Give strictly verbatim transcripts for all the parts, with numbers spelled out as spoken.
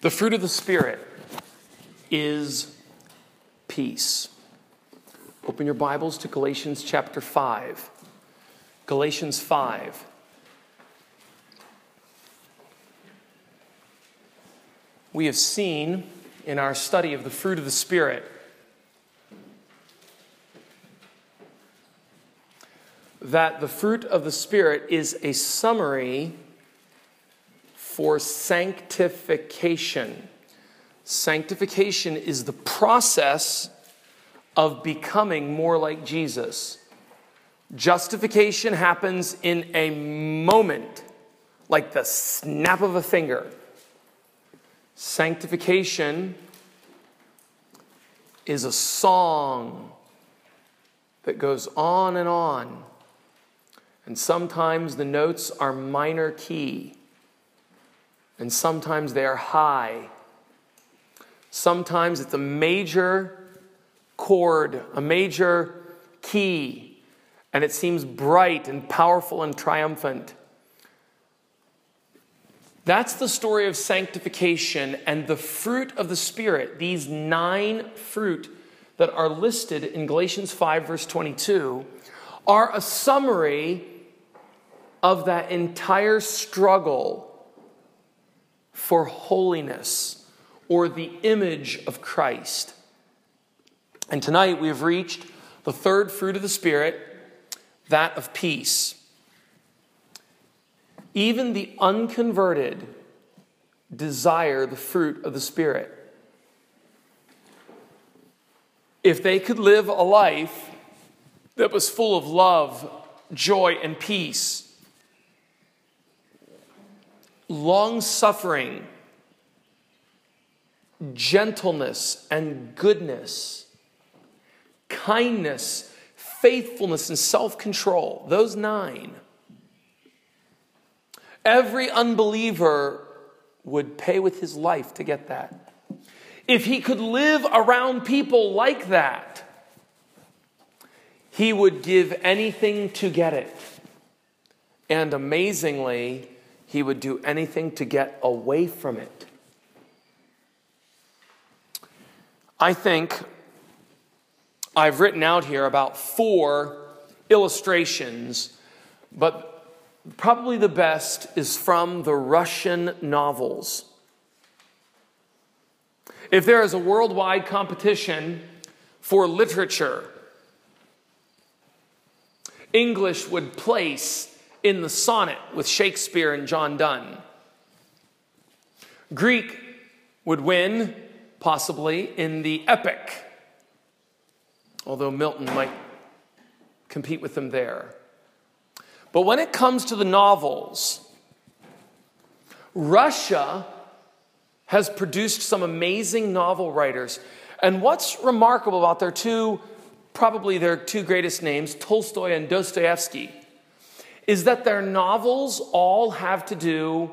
The fruit of the Spirit is peace. Open your Bibles to Galatians chapter five. Galatians five. We have seen in our study of the fruit of the Spirit that the fruit of the Spirit is a summary for sanctification. Sanctification is the process of becoming more like Jesus. Justification happens in a moment, like the snap of a finger. Sanctification is a song that goes on and on. And sometimes the notes are minor key. And sometimes they are high. Sometimes it's a major chord, a major key, and it seems bright and powerful and triumphant. That's the story of sanctification and the fruit of the Spirit. These nine fruit that are listed in Galatians five, verse twenty-two, are a summary of that entire struggle for holiness, or the image of Christ. And tonight we have reached the third fruit of the Spirit, that of peace. Even the unconverted desire the fruit of the Spirit. If they could live a life that was full of love, joy, and peace, long-suffering, gentleness and goodness, kindness, faithfulness, and self-control, those nine, every unbeliever would pay with his life to get that. If he could live around people like that, he would give anything to get it. And amazingly, he would do anything to get away from it. I think I've written out here about four illustrations, but probably the best is from the Russian novels. If there is a worldwide competition for literature, English would place in the sonnet with Shakespeare and John Donne. Greek would win, possibly, in the epic, although Milton might compete with them there. But when it comes to the novels, Russia has produced some amazing novel writers. And what's remarkable about their two, probably their two greatest names, Tolstoy and Dostoevsky, is that their novels all have to do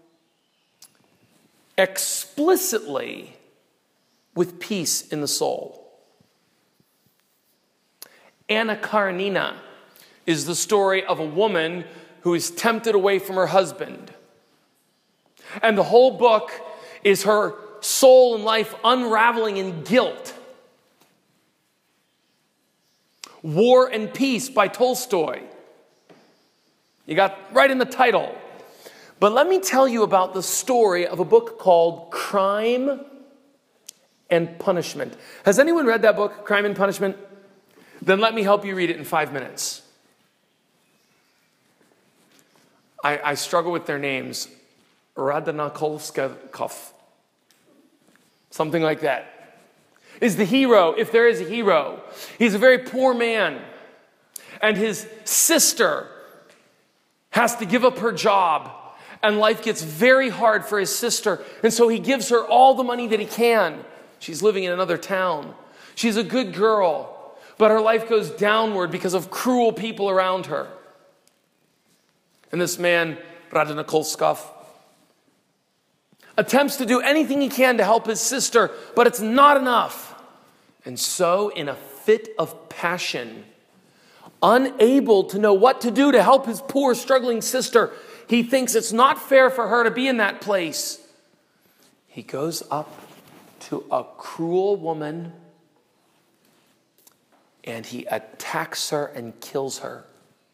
explicitly with peace in the soul. Anna Karenina is the story of a woman who is tempted away from her husband. And the whole book is her soul and life unraveling in guilt. War and Peace by Tolstoy. You got right in the title. But let me tell you about the story of a book called Crime and Punishment. Has anyone read that book, Crime and Punishment? Then let me help you read it in five minutes. I, I struggle with their names. Radanakolskov. Something like that. Is the hero, if there is a hero. He's a very poor man. And his sister has to give up her job, and life gets very hard for his sister, and so he gives her all the money that he can. She's living in another town. She's a good girl, but her life goes downward because of cruel people around her. And this man, Radanakolskov, attempts to do anything he can to help his sister, but it's not enough. And so, in a fit of passion, unable to know what to do to help his poor, struggling sister, he thinks it's not fair for her to be in that place. He goes up to a cruel woman and he attacks her and kills her.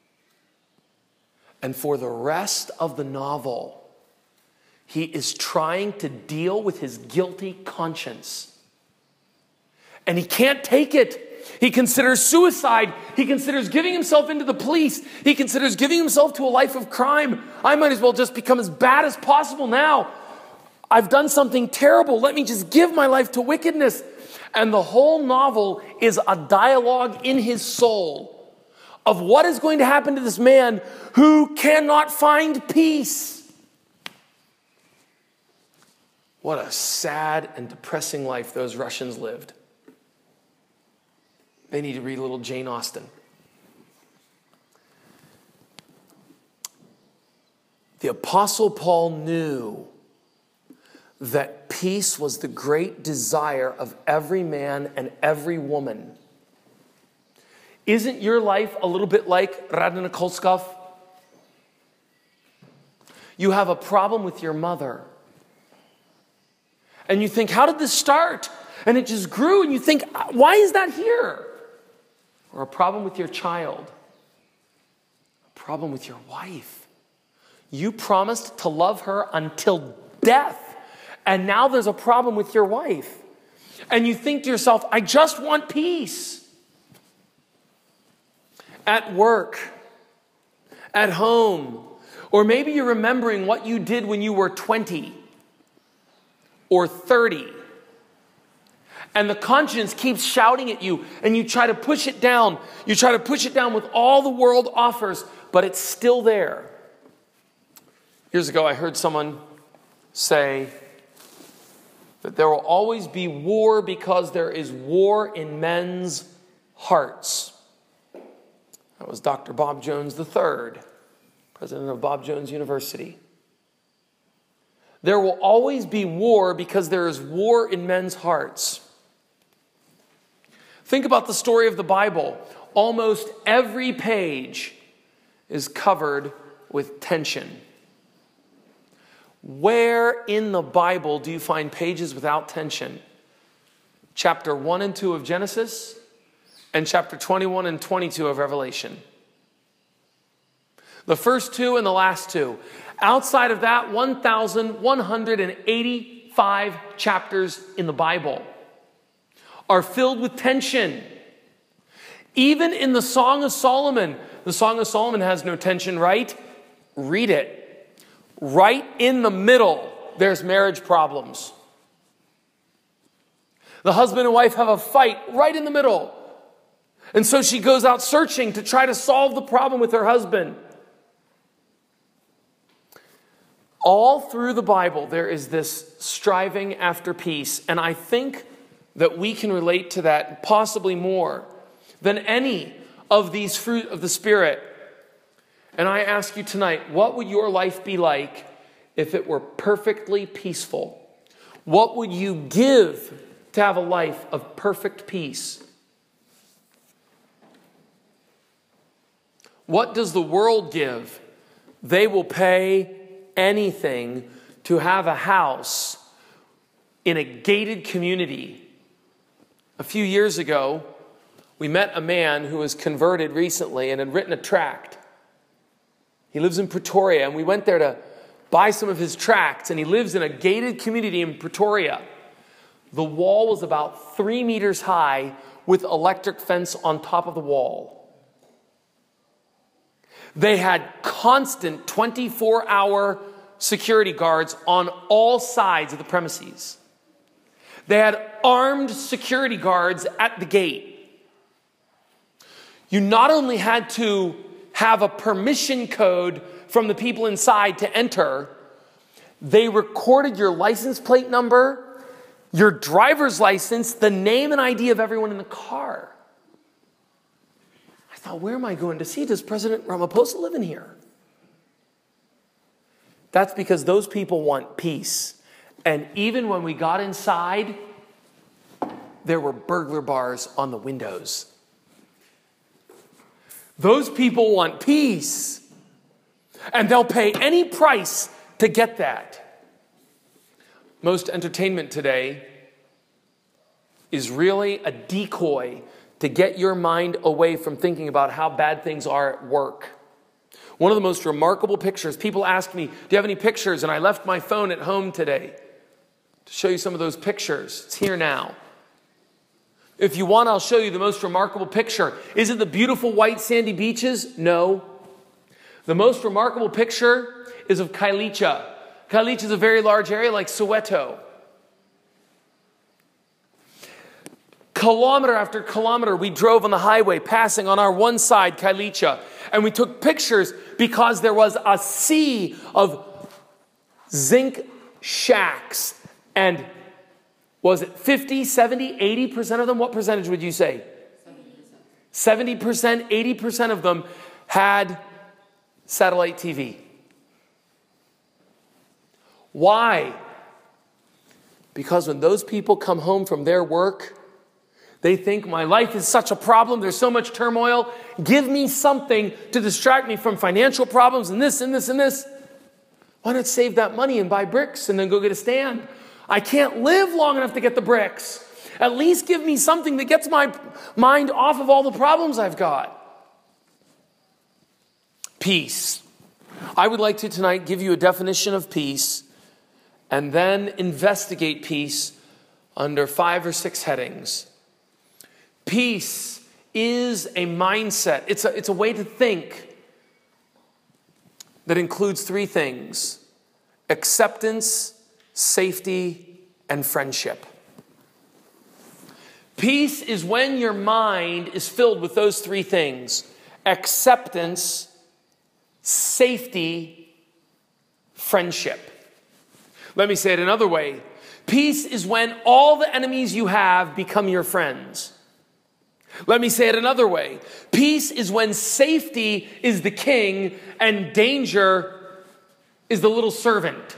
And for the rest of the novel, he is trying to deal with his guilty conscience. And he can't take it. He considers suicide. He considers giving himself into the police. He considers giving himself to a life of crime. I might as well just become as bad as possible now. I've done something terrible. Let me just give my life to wickedness. And the whole novel is a dialogue in his soul of what is going to happen to this man who cannot find peace. What a sad and depressing life those Russians lived. They need to read a little Jane Austen. The Apostle Paul knew that peace was the great desire of every man and every woman. Isn't your life a little bit like Radna Kolskov? You have a problem with your mother. And you think, how did this start? And it just grew, and you think, why is that here? Or a problem with your child. A problem with your wife. You promised to love her until death. And now there's a problem with your wife. And you think to yourself, I just want peace. At work, at home, or maybe you're remembering what you did when you were twenty or thirty. And the conscience keeps shouting at you, and you try to push it down. You try to push it down with all the world offers, but it's still there. Years ago, I heard someone say that there will always be war because there is war in men's hearts. That was Doctor Bob Jones the third, president of Bob Jones University. There will always be war because there is war in men's hearts. Think about the story of the Bible. Almost every page is covered with tension. Where in the Bible do you find pages without tension? Chapter one and two of Genesis and chapter twenty-one and twenty-two of Revelation. The first two and the last two. Outside of that, one thousand one hundred eighty-five chapters in the Bible are filled with tension. Even in the Song of Solomon, the Song of Solomon has no tension, right? Read it. Right in the middle, there's marriage problems. The husband and wife have a fight right in the middle. And so she goes out searching to try to solve the problem with her husband. All through the Bible, there is this striving after peace. And I think that we can relate to that possibly more than any of these fruit of the Spirit. And I ask you tonight, what would your life be like if it were perfectly peaceful? What would you give to have a life of perfect peace? What does the world give? They will pay anything to have a house in a gated community. A few years ago, we met a man who was converted recently and had written a tract. He lives in Pretoria, and we went there to buy some of his tracts, and he lives in a gated community in Pretoria. The wall was about three meters high with electric fence on top of the wall. They had constant twenty-four hour security guards on all sides of the premises. They had armed security guards at the gate. You not only had to have a permission code from the people inside to enter, they recorded your license plate number, your driver's license, the name and I D of everyone in the car. I thought, where am I going to see? Does President Ramaphosa live in here? That's because those people want peace. And even when we got inside, there were burglar bars on the windows. Those people want peace. And they'll pay any price to get that. Most entertainment today is really a decoy to get your mind away from thinking about how bad things are at work. One of the most remarkable pictures, people ask me, do you have any pictures? And I left my phone at home today to show you some of those pictures. It's here now. If you want, I'll show you the most remarkable picture. Is it the beautiful white sandy beaches? No. The most remarkable picture is of Khayelitsha. Khayelitsha is a very large area like Soweto. Kilometer after kilometer, we drove on the highway, passing on our one side, Khayelitsha, and we took pictures because there was a sea of zinc shacks. And was it fifty, seventy, eighty percent of them? What percentage would you say? seventy percent, eighty percent of them had satellite T V. Why? Because when those people come home from their work, they think, my life is such a problem, there's so much turmoil, give me something to distract me from financial problems and this and this and this. Why not save that money and buy bricks and then go get a stand? I can't live long enough to get the bricks. At least give me something that gets my mind off of all the problems I've got. Peace. I would like to tonight give you a definition of peace and then investigate peace under five or six headings. Peace is a mindset. It's a, it's a way to think that includes three things: acceptance, safety, and friendship. Peace is when your mind is filled with those three things: acceptance, safety, friendship. Let me say it another way. Peace is when all the enemies you have become your friends. Let me say it another way. Peace is when safety is the king and danger is the little servant.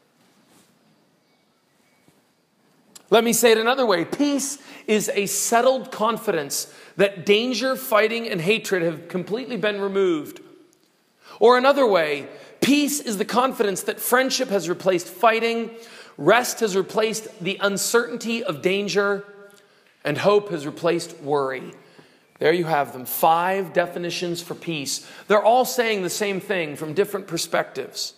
Let me say it another way. Peace is a settled confidence that danger, fighting, and hatred have completely been removed. Or another way, peace is the confidence that friendship has replaced fighting, rest has replaced the uncertainty of danger, and hope has replaced worry. There you have them. Five definitions for peace. They're all saying the same thing from different perspectives.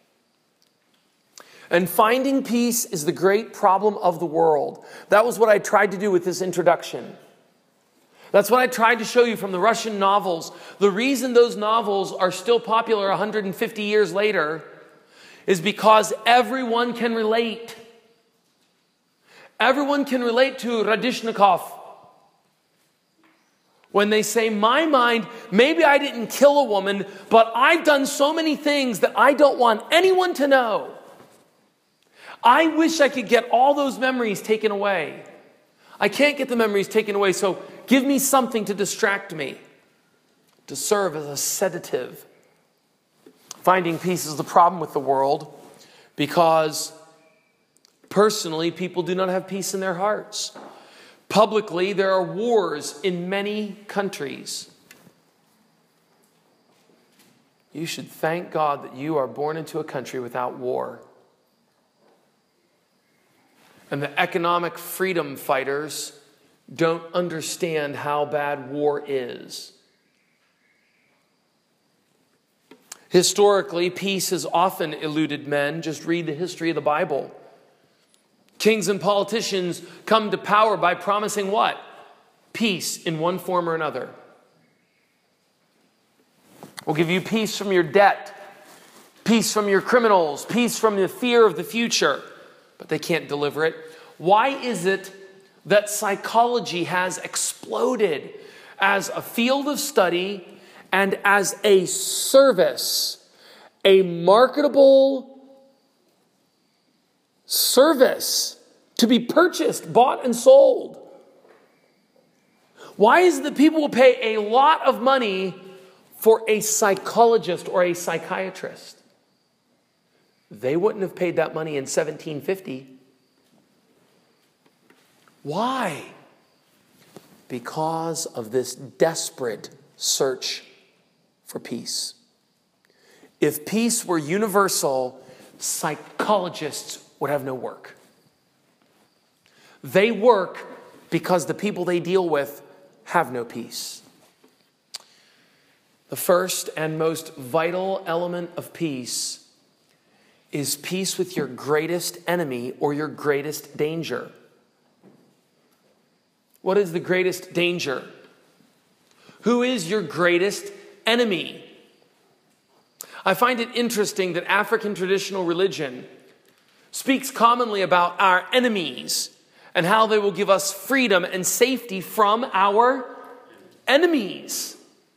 And finding peace is the great problem of the world. That was what I tried to do with this introduction. That's what I tried to show you from the Russian novels. The reason those novels are still popular one hundred fifty years later is because everyone can relate. Everyone can relate to Radishnikov when they say, my mind, maybe I didn't kill a woman, but I've done so many things that I don't want anyone to know. I wish I could get all those memories taken away. I can't get the memories taken away, so give me something to distract me, to serve as a sedative. Finding peace is the problem with the world because personally, people do not have peace in their hearts. Publicly, there are wars in many countries. You should thank God that you are born into a country without war. And the economic freedom fighters don't understand how bad war is. Historically, peace has often eluded men. Just read the history of the Bible. Kings and politicians come to power by promising what? Peace in one form or another. We'll give you peace from your debt, peace from your criminals, peace from the fear of the future. But they can't deliver it. Why is it that psychology has exploded as a field of study and as a service, a marketable service to be purchased, bought, and sold? Why is it that people will pay a lot of money for a psychologist or a psychiatrist? They wouldn't have paid that money in seventeen fifty. Why? Because of this desperate search for peace. If peace were universal, psychologists would have no work. They work because the people they deal with have no peace. The first and most vital element of peace is peace with your greatest enemy or your greatest danger. What is the greatest danger? Who is your greatest enemy? I find it interesting that African traditional religion speaks commonly about our enemies and how they will give us freedom and safety from our enemies.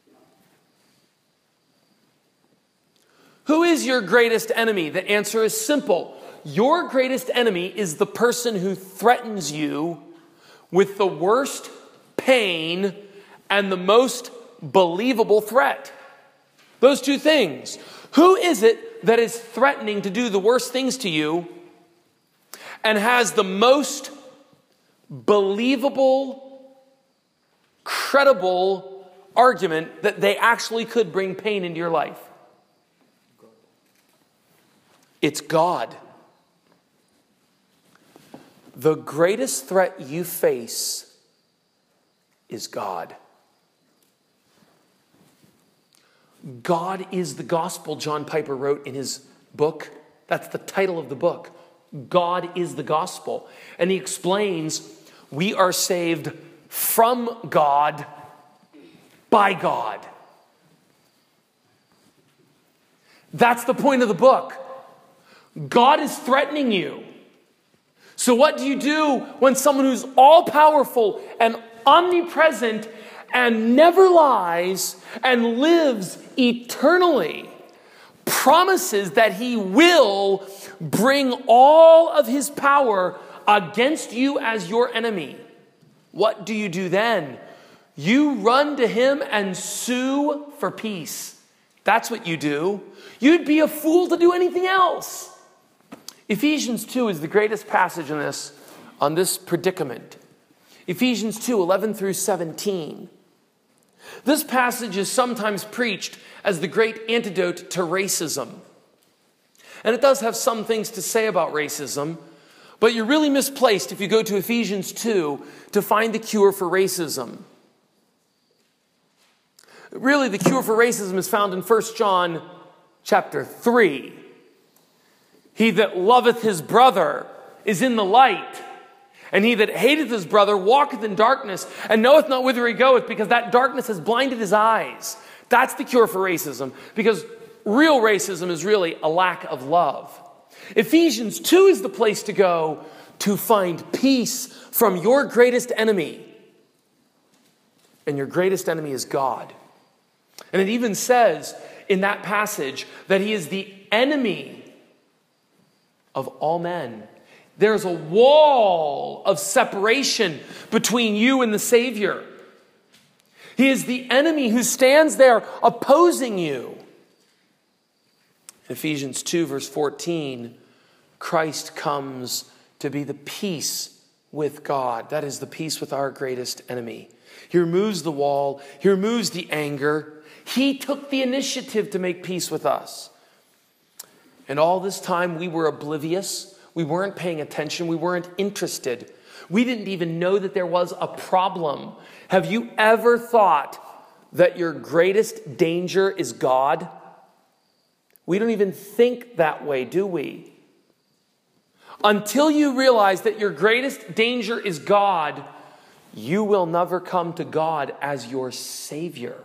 Who is your greatest enemy? The answer is simple. Your greatest enemy is the person who threatens you with the worst pain and the most believable threat. Those two things. Who is it that is threatening to do the worst things to you and has the most believable, credible argument that they actually could bring pain into your life? It's God. The greatest threat you face is God. God is the gospel, John Piper wrote in his book. That's the title of the book. God is the gospel. And he explains we are saved from God by God. That's the point of the book. God is threatening you. So what do you do when someone who's all-powerful and omnipresent and never lies and lives eternally promises that he will bring all of his power against you as your enemy? What do you do then? You run to him and sue for peace. That's what you do. You'd be a fool to do anything else. Ephesians two is the greatest passage on this, on this predicament. Ephesians two, eleven through seventeen. This passage is sometimes preached as the great antidote to racism. And it does have some things to say about racism, but you're really misplaced if you go to Ephesians two to find the cure for racism. Really, the cure for racism is found in First John chapter three. He that loveth his brother is in the light, and he that hateth his brother walketh in darkness, and knoweth not whither he goeth, because that darkness has blinded his eyes. That's the cure for racism, because real racism is really a lack of love. Ephesians two is the place to go to find peace from your greatest enemy. And your greatest enemy is God. And it even says in that passage that he is the enemy of all men. There's a wall of separation between you and the Savior. He is the enemy who stands there opposing you. In Ephesians two, verse fourteen, Christ comes to be the peace with God. That is the peace with our greatest enemy. He removes the wall. He removes the anger. He took the initiative to make peace with us. And all this time we were oblivious. We weren't paying attention. We weren't interested. We didn't even know that there was a problem. Have you ever thought that your greatest danger is God? We don't even think that way, do we? Until you realize that your greatest danger is God, you will never come to God as your Savior.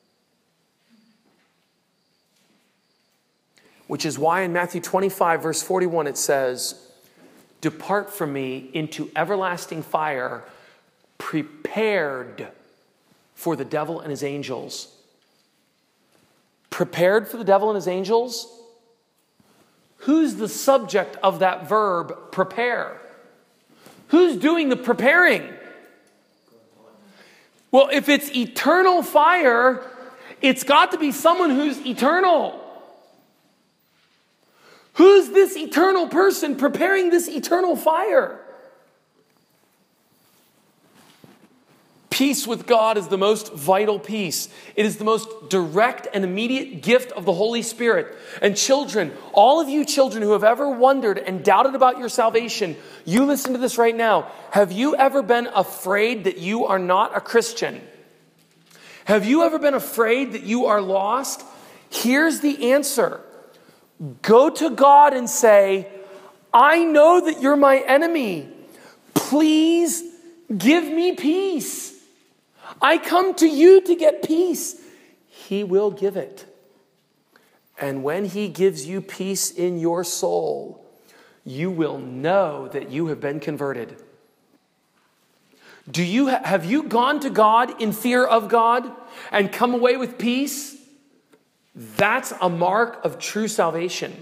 Which is why in Matthew twenty-five, verse forty-one, it says, "Depart from me into everlasting fire, prepared for the devil and his angels." Prepared for the devil and his angels? Who's the subject of that verb, prepare? Who's doing the preparing? Well, if it's eternal fire, it's got to be someone who's eternal. Who's this eternal person preparing this eternal fire? Peace with God is the most vital peace. It is the most direct and immediate gift of the Holy Spirit. And children, all of you children who have ever wondered and doubted about your salvation, you listen to this right now. Have you ever been afraid that you are not a Christian? Have you ever been afraid that you are lost? Here's the answer. Go to God and say, I know that you're my enemy. Please give me peace. I come to you to get peace. He will give it. And when he gives you peace in your soul, you will know that you have been converted. Do you ha- have you gone to God in fear of God and come away with peace? That's a mark of true salvation.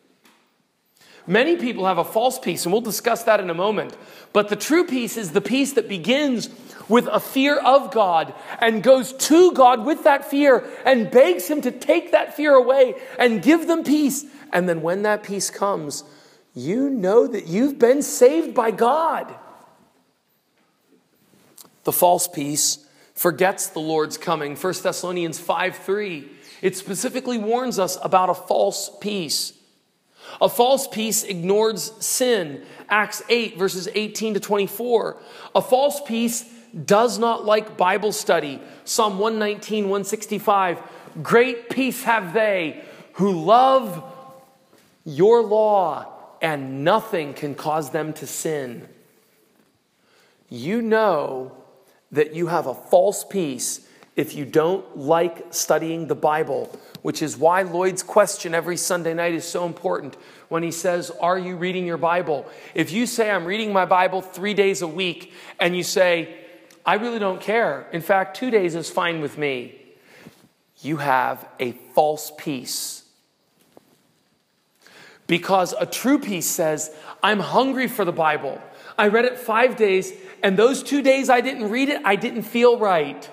Many people have a false peace, and we'll discuss that in a moment. But the true peace is the peace that begins with a fear of God and goes to God with that fear and begs him to take that fear away and give them peace. And then when that peace comes, you know that you've been saved by God. The false peace forgets the Lord's coming. First Thessalonians five three. It specifically warns us about a false peace. A false peace ignores sin. Acts eight, verses eighteen to twenty-four. A false peace does not like Bible study. Psalm one nineteen, one sixty-five. Great peace have they who love your law, and nothing can cause them to sin. You know that you have a false peace if you don't like studying the Bible, which is why Lloyd's question every Sunday night is so important when he says, are you reading your Bible? If you say, I'm reading my Bible three days a week, and you say, I really don't care. In fact, two days is fine with me. You have a false peace. Because a true peace says, I'm hungry for the Bible. I read it five days, and those two days I didn't read it, I didn't feel right.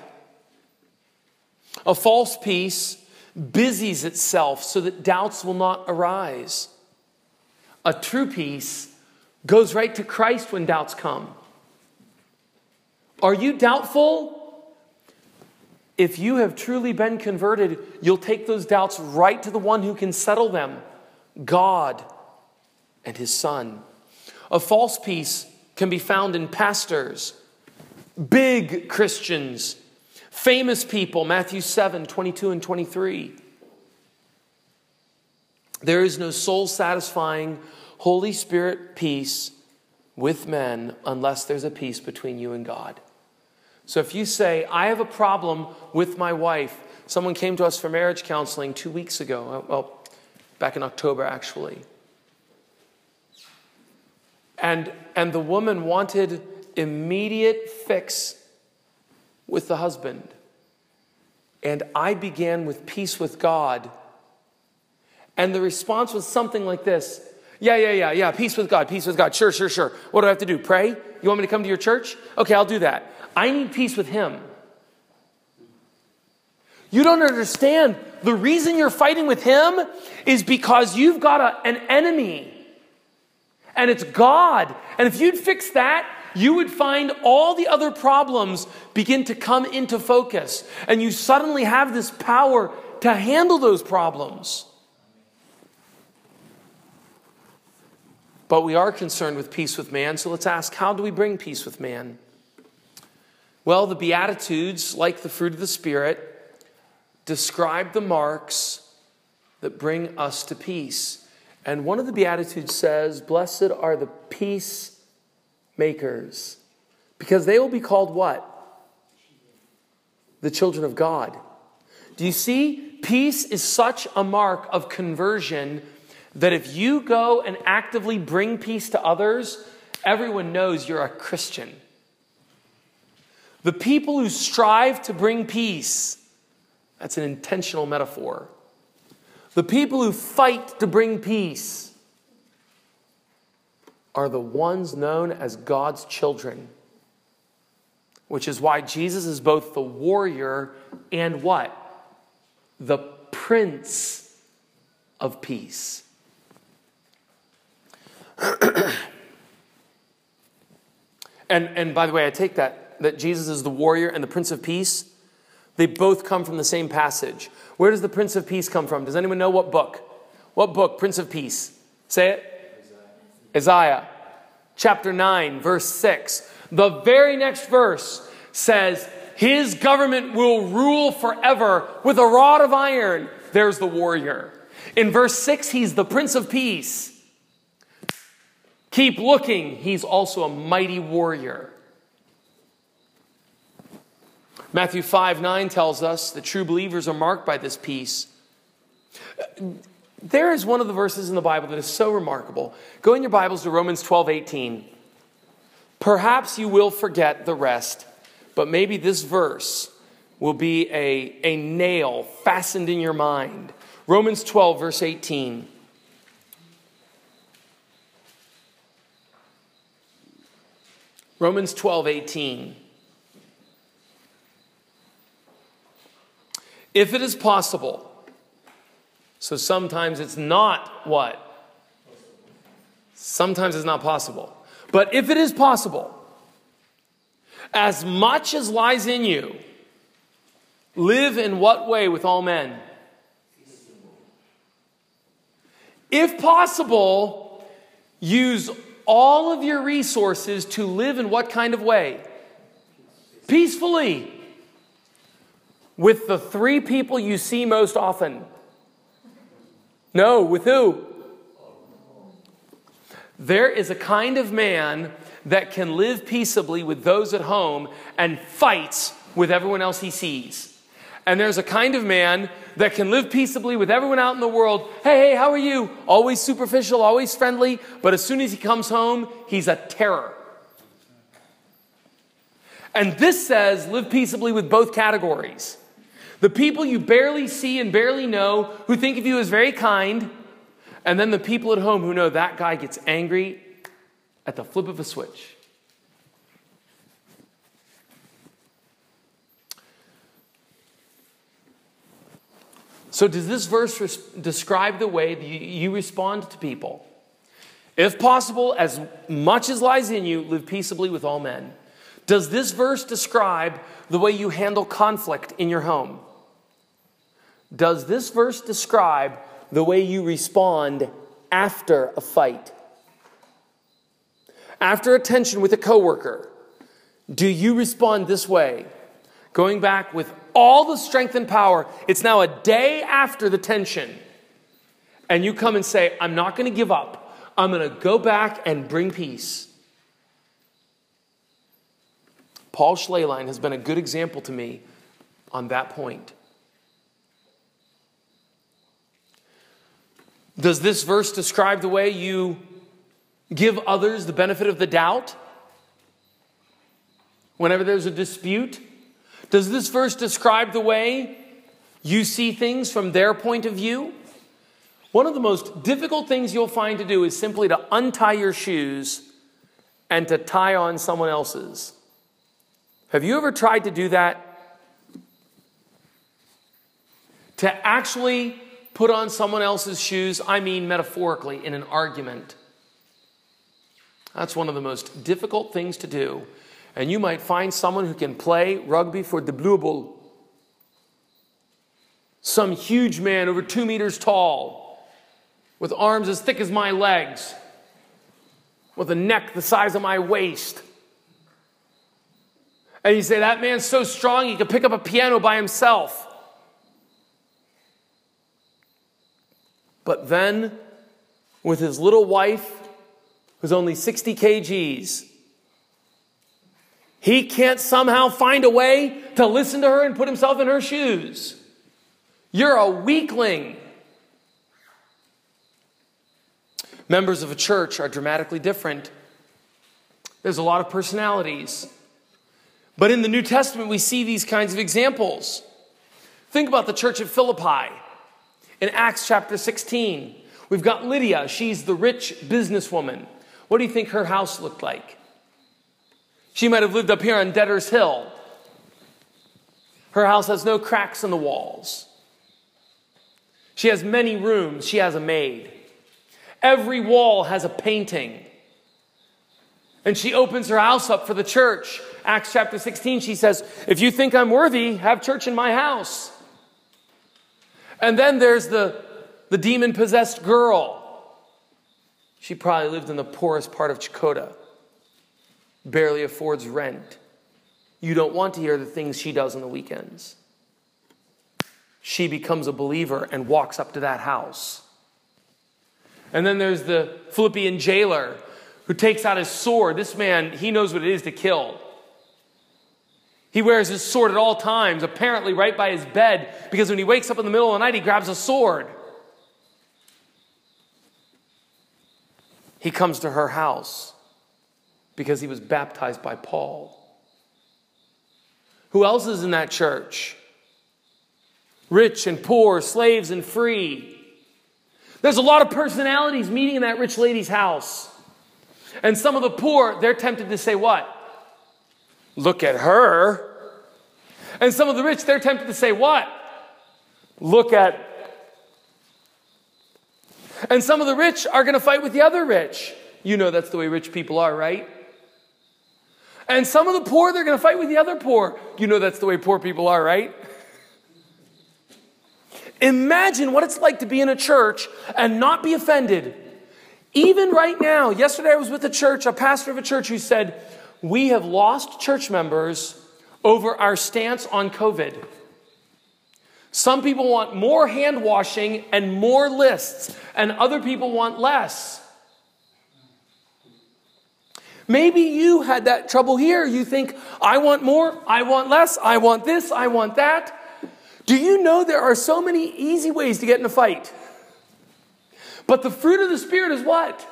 A false peace busies itself so that doubts will not arise. A true peace goes right to Christ when doubts come. Are you doubtful? If you have truly been converted, you'll take those doubts right to the one who can settle them, God and his Son. A false peace can be found in pastors, big Christians, famous people, Matthew seven, twenty-two and twenty-three. There is no soul-satisfying Holy Spirit peace with men unless there's a peace between you and God. So if you say, I have a problem with my wife. Someone came to us for marriage counseling two weeks ago. Well, back in October, actually. And, and the woman wanted immediate fix with the husband. And I began with peace with God. And the response was something like this. Yeah, yeah, yeah, yeah. Peace with God, peace with God. Sure, sure, sure. What do I have to do? Pray? You want me to come to your church? Okay, I'll do that. I need peace with him. You don't understand. The reason you're fighting with him is because you've got a, an enemy. And it's God. And if you'd fix that, you would find all the other problems begin to come into focus. And you suddenly have this power to handle those problems. But we are concerned with peace with man. So let's ask, how do we bring peace with man? Well, the Beatitudes, like the fruit of the Spirit, describe the marks that bring us to peace. And one of the Beatitudes says, blessed are the peacemakers, because they will be called what? The children of God. Do you see? Peace is such a mark of conversion that if you go and actively bring peace to others, everyone knows you're a Christian. The people who strive to bring peace, that's an intentional metaphor. The people who fight to bring peace are the ones known as God's children. Which is why Jesus is both the warrior and what? The Prince of Peace. and, and by the way, I take that that, that Jesus is the warrior and the Prince of Peace, they both come from the same passage. Where does the Prince of Peace come from? Does anyone know what book? What book, Prince of Peace? Say it. Isaiah. Isaiah. Chapter nine, verse six. The very next verse says, his government will rule forever with a rod of iron. There's the warrior. In verse six, he's the Prince of Peace. Keep looking. He's also a mighty warrior. Matthew five nine tells us that true believers are marked by this peace. There is one of the verses in the Bible that is so remarkable. Go in your Bibles to Romans twelve eighteen. Perhaps you will forget the rest, but maybe this verse will be a, a nail fastened in your mind. Romans twelve, verse eighteen. Romans twelve eighteen. If it is possible, so sometimes it's not what? Sometimes it's not possible. But if it is possible, as much as lies in you, live in what way with all men? If possible, use all of your resources to live in what kind of way? Peacefully. With the three people you see most often. No, with who? There is a kind of man that can live peaceably with those at home and fights with everyone else he sees. And there's a kind of man that can live peaceably with everyone out in the world. Hey, hey, how are you? Always superficial, always friendly. But as soon as he comes home, he's a terror. And this says live peaceably with both categories. The people you barely see and barely know, who think of you as very kind, and then the people at home who know that guy gets angry at the flip of a switch. So does this verse res- describe the way that you, you respond to people? If possible, as much as lies in you, live peaceably with all men. Does this verse describe the way you handle conflict in your home? Does this verse describe the way you respond after a fight? After a tension with a coworker, do you respond this way? Going back with all the strength and power. It's now a day after the tension. And you come and say, I'm not going to give up. I'm going to go back and bring peace. Paul Schleierlein has been a good example to me on that point. Does this verse describe the way you give others the benefit of the doubt whenever there's a dispute? Does this verse describe the way you see things from their point of view? One of the most difficult things you'll find to do is simply to untie your shoes and to tie on someone else's. Have you ever tried to do that? To actually put on someone else's shoes, I mean metaphorically, in an argument. That's one of the most difficult things to do. And you might find someone who can play rugby for the Blue Bull. Some huge man over two meters tall, with arms as thick as my legs, with a neck the size of my waist. And you say, that man's so strong he could pick up a piano by himself. But then, with his little wife, who's only sixty kilograms, he can't somehow find a way to listen to her and put himself in her shoes. You're a weakling. Members of a church are dramatically different. There's a lot of personalities. But in the New Testament, we see these kinds of examples. Think about the church at Philippi. In Acts chapter sixteen, we've got Lydia. She's the rich businesswoman. What do you think her house looked like? She might have lived up here on Debtor's Hill. Her house has no cracks in the walls. She has many rooms. She has a maid. Every wall has a painting. And she opens her house up for the church. Acts chapter sixteen, she says, if you think I'm worthy, have church in my house. And then there's the, the demon-possessed girl. She probably lived in the poorest part of Chakota. Barely affords rent. You don't want to hear the things she does on the weekends. She becomes a believer and walks up to that house. And then there's the Philippian jailer who takes out his sword. This man, he knows what it is to kill. He wears his sword at all times, apparently right by his bed, because when he wakes up in the middle of the night, he grabs a sword. He comes to her house because he was baptized by Paul. Who else is in that church? Rich and poor, slaves and free. There's a lot of personalities meeting in that rich lady's house. And some of the poor, they're tempted to say what? Look at her. And some of the rich, they're tempted to say what? Look at. And some of the rich are going to fight with the other rich. You know that's the way rich people are, right? And some of the poor, they're going to fight with the other poor. You know that's the way poor people are, right? Imagine what it's like to be in a church and not be offended. Even right now, yesterday I was with a church, a pastor of a church who said, we have lost church members over our stance on COVID. Some people want more hand washing and more lists, and other people want less. Maybe you had that trouble here. You think, I want more, I want less, I want this, I want that. Do you know there are so many easy ways to get in a fight? But the fruit of the Spirit is what?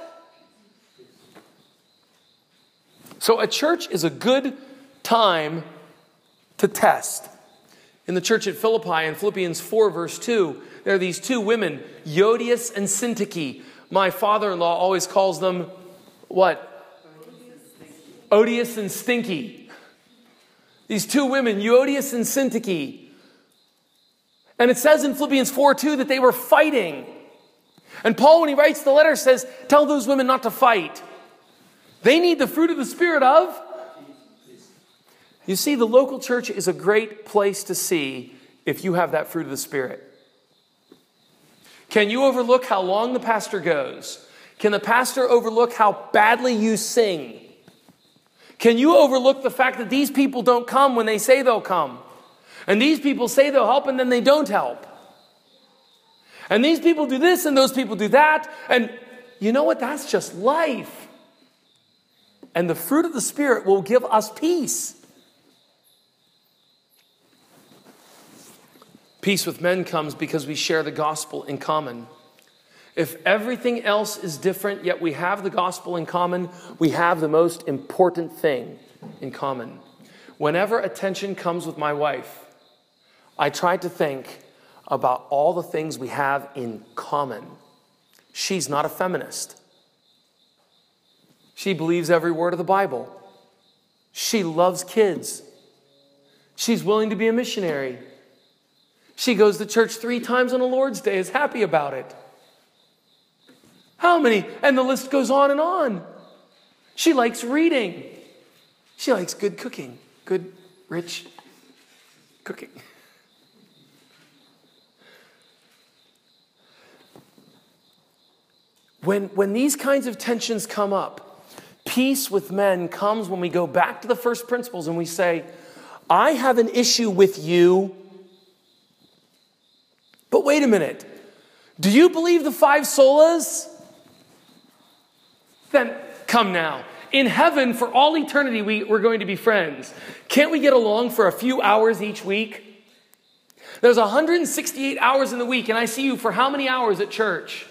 So a church is a good time to test. In the church at Philippi, in Philippians four, verse two, there are these two women, Euodias and Syntyche. My father-in-law always calls them, what? Odious and Stinky. These two women, Euodias and Syntyche. And it says in Philippians four two that they were fighting. And Paul, when he writes the letter, says, tell those women not to fight. They need the fruit of the Spirit of. You see, the local church is a great place to see if you have that fruit of the Spirit. Can you overlook how long the pastor goes? Can the pastor overlook how badly you sing? Can you overlook the fact that these people don't come when they say they'll come? And these people say they'll help and then they don't help. And these people do this and those people do that. And you know what? That's just life. And the fruit of the Spirit will give us peace. Peace with men comes because we share the gospel in common. If everything else is different, yet we have the gospel in common, we have the most important thing in common. Whenever a tension comes with my wife, I try to think about all the things we have in common. She's not a feminist. She believes every word of the Bible. She loves kids. She's willing to be a missionary. She goes to church three times on a Lord's Day, is happy about it. How many? And the list goes on and on. She likes reading. She likes good cooking. Good, rich cooking. When, when these kinds of tensions come up, peace with men comes when we go back to the first principles and we say, I have an issue with you. But wait a minute. Do you believe the five solas? Then come now. In heaven, for all eternity, we, we're going to be friends. Can't we get along for a few hours each week? There's one hundred sixty-eight hours in the week, and I see you for how many hours at church?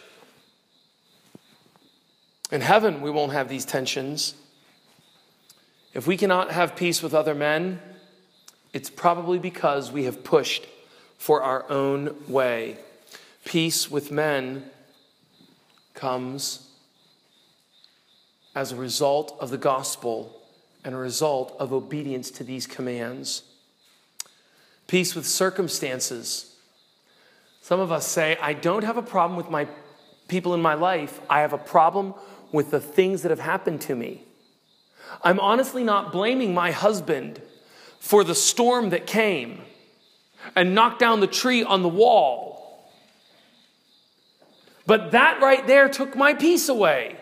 In heaven, we won't have these tensions. If we cannot have peace with other men, it's probably because we have pushed for our own way. Peace with men comes as a result of the gospel and a result of obedience to these commands. Peace with circumstances. Some of us say, I don't have a problem with my people in my life. I have a problem with the things that have happened to me. I'm honestly not blaming my husband for the storm that came and knocked down the tree on the wall. But that right there took my peace away.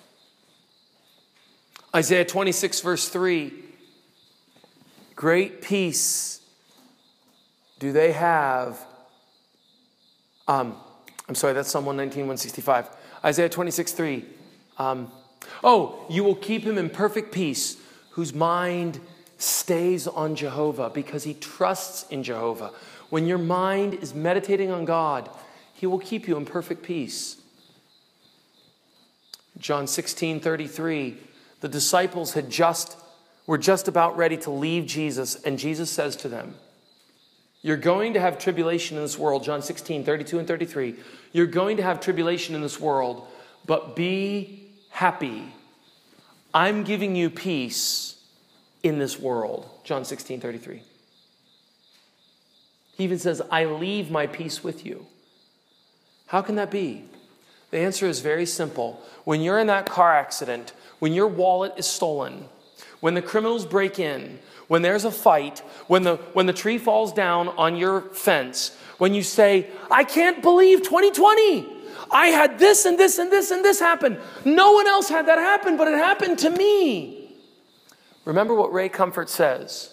Isaiah twenty-six verse three. Great peace do they have. Um, I'm sorry, that's Psalm one nineteen, one sixty-five. Isaiah twenty-six three. Um, oh, you will keep him in perfect peace, whose mind stays on Jehovah, because he trusts in Jehovah. When your mind is meditating on God, he will keep you in perfect peace. John sixteen thirty-three. The disciples had just were just about ready to leave Jesus, and Jesus says to them, you're going to have tribulation in this world. John sixteen thirty-two and thirty-three. You're going to have tribulation in this world, but be happy. I'm giving you peace in this world. John sixteen thirty-three. He even says, I leave my peace with you. How can that be? The answer is very simple. When you're in that car accident, when your wallet is stolen, when the criminals break in, when there's a fight, when the, when the tree falls down on your fence, when you say, I can't believe twenty twenty. I had this and this and this and this happen. No one else had that happen, but it happened to me. Remember what Ray Comfort says.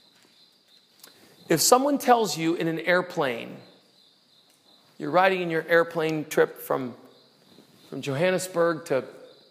If someone tells you in an airplane, you're riding in your airplane trip from, from Johannesburg to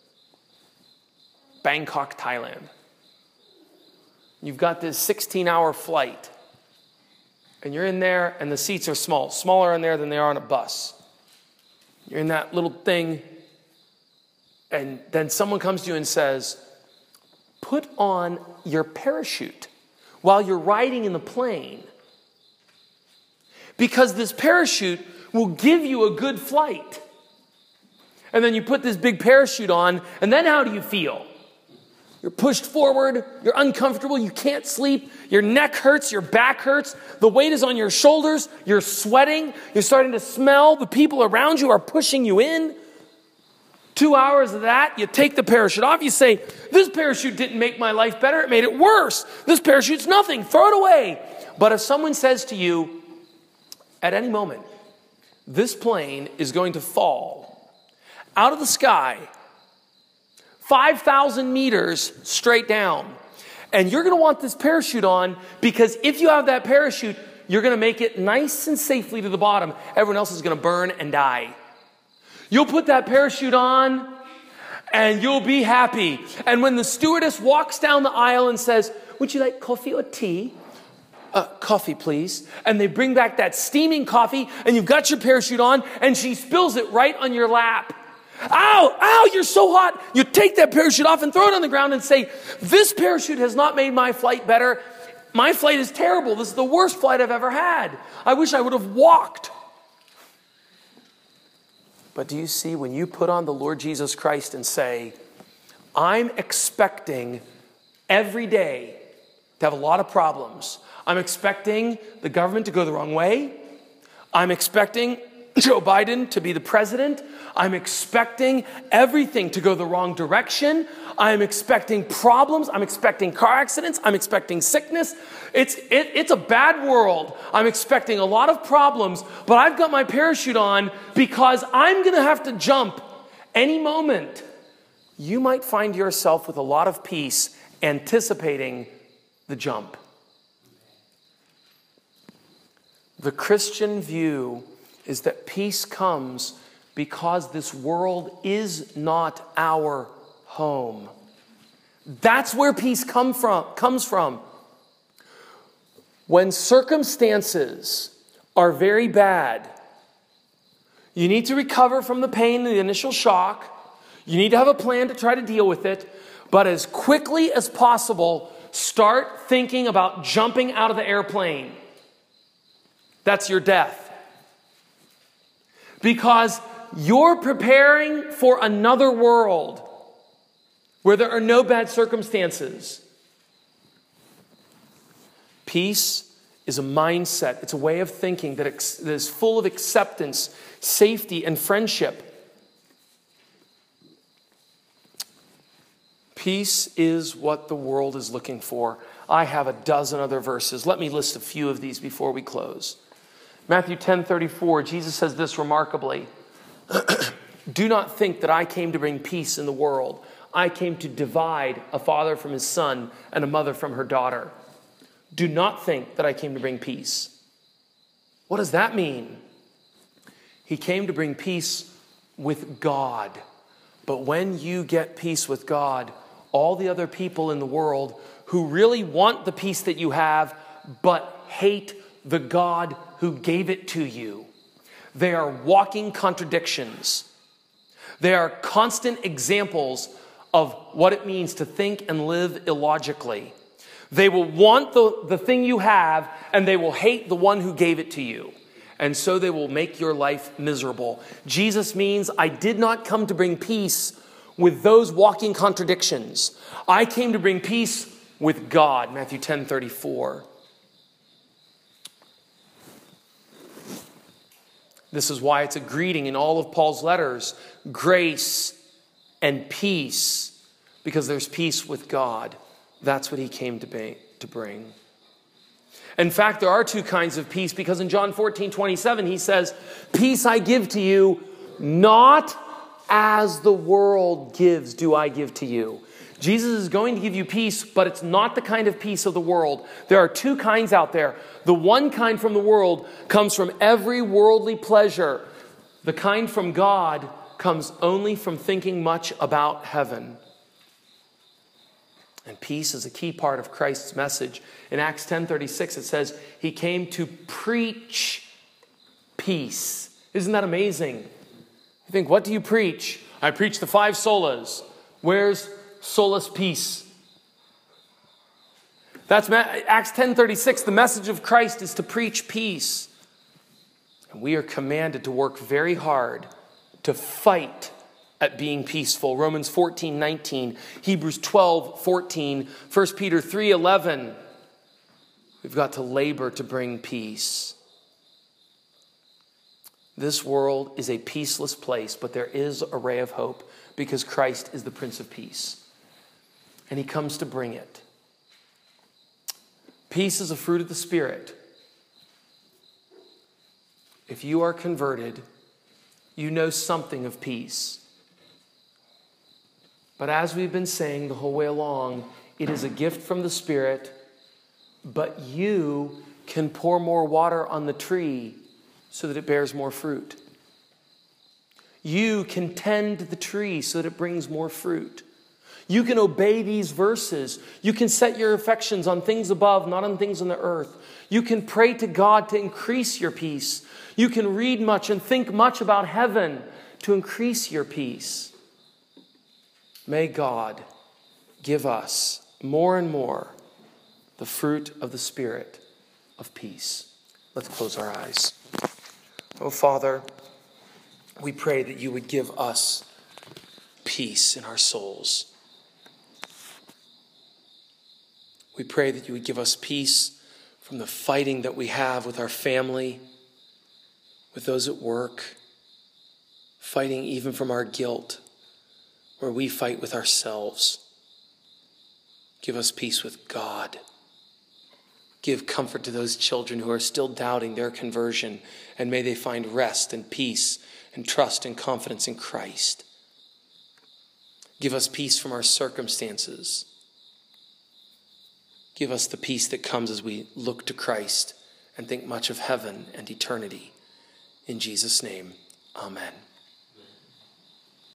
Bangkok, Thailand. You've got this sixteen-hour flight, and you're in there, and the seats are small, smaller in there than they are on a bus. You're in that little thing, and then someone comes to you and says, put on your parachute while you're riding in the plane, because this parachute will give you a good flight. And then you put this big parachute on, and then how do you feel? You're pushed forward, you're uncomfortable, you can't sleep, your neck hurts, your back hurts, the weight is on your shoulders, you're sweating, you're starting to smell, the people around you are pushing you in. Two hours of that, you take the parachute off, you say, this parachute didn't make my life better, it made it worse. This parachute's nothing, throw it away. But if someone says to you, at any moment, this plane is going to fall out of the sky, five thousand meters straight down. And you're going to want this parachute on, because if you have that parachute, you're going to make it nice and safely to the bottom. Everyone else is going to burn and die. You'll put that parachute on and you'll be happy. And when the stewardess walks down the aisle and says, would you like coffee or tea? Uh, coffee, please. And they bring back that steaming coffee, and you've got your parachute on, and she spills it right on your lap. Ow, ow, you're so hot. You take that parachute off and throw it on the ground and say, this parachute has not made my flight better. My flight is terrible. This is the worst flight I've ever had. I wish I would have walked. But do you see, when you put on the Lord Jesus Christ and say, I'm expecting every day to have a lot of problems. I'm expecting the government to go the wrong way. I'm expecting Joe Biden to be the president. I'm expecting everything to go the wrong direction. I'm expecting problems. I'm expecting car accidents. I'm expecting sickness. It's, it, it's a bad world. I'm expecting a lot of problems, but I've got my parachute on because I'm going to have to jump any moment. You might find yourself with a lot of peace anticipating the jump. The Christian view is that peace comes because this world is not our home. That's where peace come from, comes from. When circumstances are very bad, you need to recover from the pain and the initial shock. You need to have a plan to try to deal with it. But as quickly as possible, start thinking about jumping out of the airplane. That's your death. Because you're preparing for another world where there are no bad circumstances. Peace is a mindset. It's a way of thinking that is full of acceptance, safety, and friendship. Peace is what the world is looking for. I have a dozen other verses. Let me list a few of these before we close. Matthew ten thirty-four, Jesus says this remarkably. Do not think that I came to bring peace in the world. I came to divide a father from his son and a mother from her daughter. Do not think that I came to bring peace. What does that mean? He came to bring peace with God. But when you get peace with God, all the other people in the world who really want the peace that you have, but hate the God who gave it to you, they are walking contradictions. They are constant examples of what it means to think and live illogically. They will want the, the thing you have, and they will hate the one who gave it to you. And so they will make your life miserable. Jesus means, I did not come to bring peace with those walking contradictions. I came to bring peace with God. Matthew ten thirty-four. This is why it's a greeting in all of Paul's letters. Grace and peace. Because there's peace with God. That's what he came to, be, to bring. In fact, there are two kinds of peace, because in John fourteen twenty-seven, he says, peace I give to you, not as the world gives do I give to you. Jesus is going to give you peace, but it's not the kind of peace of the world. There are two kinds out there. The one kind from the world comes from every worldly pleasure. The kind from God comes only from thinking much about heaven. And peace is a key part of Christ's message. In Acts ten thirty-six, it says, he came to preach peace. Isn't that amazing? You think, what do you preach? I preach the five solas. Where's solus peace? That's Acts ten thirty-six. The message of Christ is to preach peace. And we are commanded to work very hard to fight at being peaceful. Romans fourteen nineteen, Hebrews twelve fourteen, First Peter three eleven. We've got to labor to bring peace. This world is a peaceless place, but there is a ray of hope because Christ is the Prince of Peace. And he comes to bring it. Peace is a fruit of the Spirit. If you are converted, you know something of peace. But as we've been saying the whole way along, it is a gift from the Spirit, but you can pour more water on the tree so that it bears more fruit. You can tend the tree so that it brings more fruit. You can obey these verses. You can set your affections on things above, not on things on the earth. You can pray to God to increase your peace. You can read much and think much about heaven to increase your peace. May God give us more and more the fruit of the Spirit of peace. Let's close our eyes. Oh, Father, we pray that you would give us peace in our souls. We pray that you would give us peace from the fighting that we have with our family, with those at work, fighting even from our guilt, where we fight with ourselves. Give us peace with God. Give comfort to those children who are still doubting their conversion, and may they find rest and peace and trust and confidence in Christ. Give us peace from our circumstances. Give us the peace that comes as we look to Christ and think much of heaven and eternity. In Jesus' name, amen.